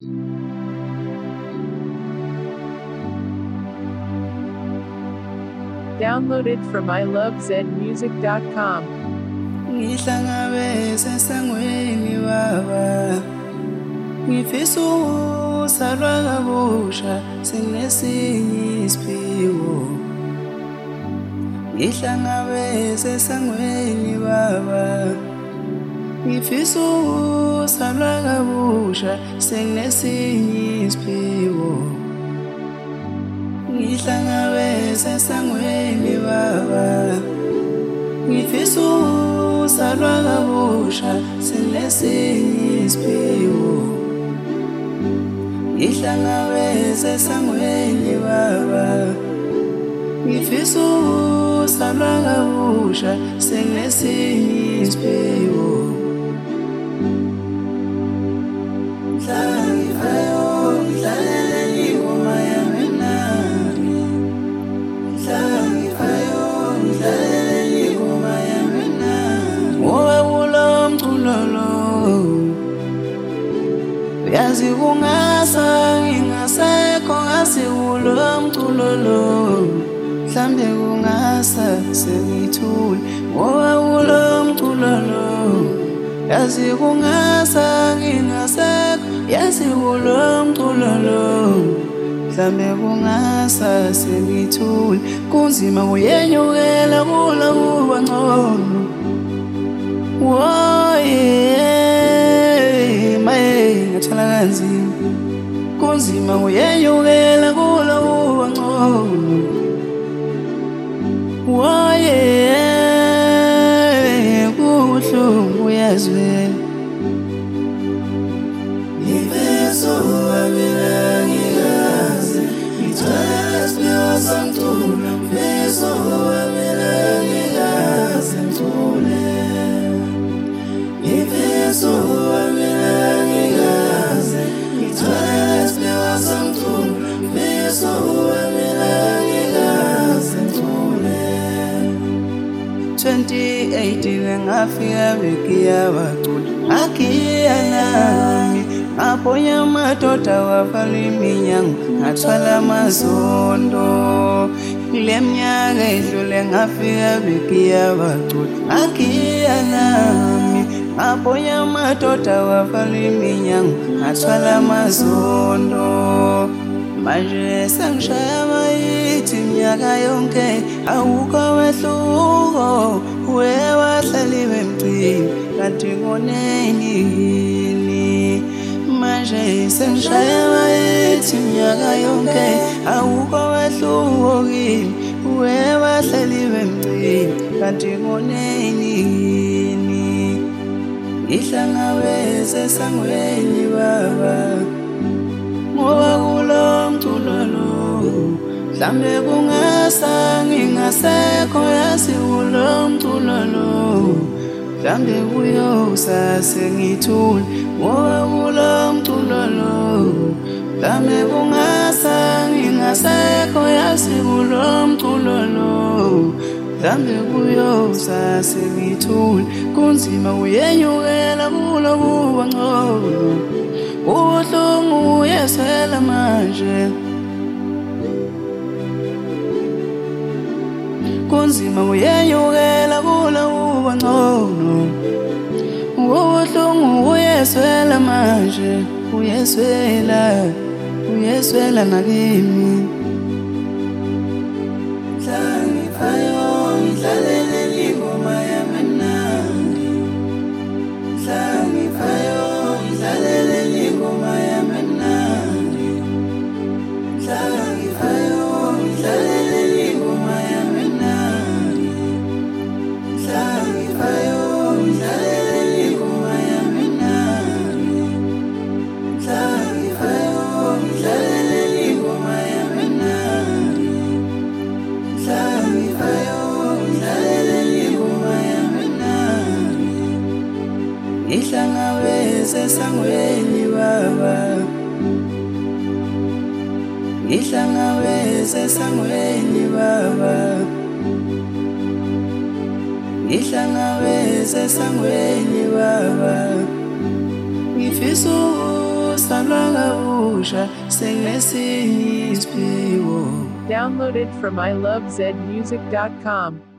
Downloaded from ilovezmusic.com. Ngihlangabeze esangweni baba, ngifisa ukusalwa kabusha sinesinye isiphiwo. Ngihlangabeze esangweni baba, ngifisa ukusalwa kabusha sinesinye isiphiwo. Ngihlangabeze esangweni baba, ngifisa ukusalwa kabusha sinesinye isiphiwo. Ngihlangabeze esangweni baba, ngifisa ukusalwa kabusha sinesinye isiphiwo. Yazi kungasa ngingasekho ngasiwulo mculo lo, mhlambe kungasa sengithule ngoba kulo mculo lo. Yazi kungasa ngingasekho yasiwulo mculo lo, mhlambe kungasa sengithule. Kunzima kuyenyukela kula kuba ngcono. Oh yeah, ngathana kanzima. Kunzima kuyenyukela kula kuba ngcono. Oh yeah, kubuhlungu uyazwela. Ngifisa ukwabela ngikaze, ngithwele isiphiwo samculo. Ngifisa ukwabela ngikaze ngicule. Ngifisa ukwabela ngikaze, ngithwele isiphiwo samculo. Ngifisa ukwabela ngikaze ngicule. 2018 ngafika begiya bacula, ngakhiya nami ngaphonya amadoda wavala iminyango, ngathwala amazondo. Kule minyaka edlule ngafika begiya bacula, ngakhiya nami ngaphonya amadoda wavala iminyango, ngathwala amazondo. Manje sengishaya amahithi iminyaka yonke, awukho wehluko. Wewahlaliwe emcini kanti ngoneni yini. Manje sengishaya amahithi iminyaka yonke, awukho wehluko kimi. Wewahlaliwe emcini kanti ngoneni yini. Ngihlangabeze esangweni baba, ngoba kulo mculo lo, mhlambe kungasa ngingasekho yasiwulo mculo lo, mhlambe kuyosa sengithule ngoba kulo mculo lo, mhlambe kungasa ngingasekho yasiwulo mculo lo, mhlambe kuyosa sengithule. Kunzima kuyenyukela kulo kuba ngcono. Ubuhlungu uyeswela manje. Kunzima kuyenyukela kula kuba ngcono. Ubuhlungu uyeswela manje. Uyeswela nakimi. Ngihlangiphayo ngidlalele ingoma yamnandi. Ngihlangiphayo ngidlalele ingoma yamnandi. Ngihlangiphayo ngidlalele ingoma yamnandi. Ngihlangiphayo ngidlalele ingoma yamnandi. Ngihlangiphayo ngidlalele ingoma yamnandi. Ngihlangiphayo ngidlalele ingoma yamnandi. Ngihlangabeze esangweni baba, ngihlangabeze esangweni baba, ngihlangabeze esangweni baba. Ngifisa ukusalwa kabusha sengesinye isiphiwo. Downloaded from ilovezmusic.com.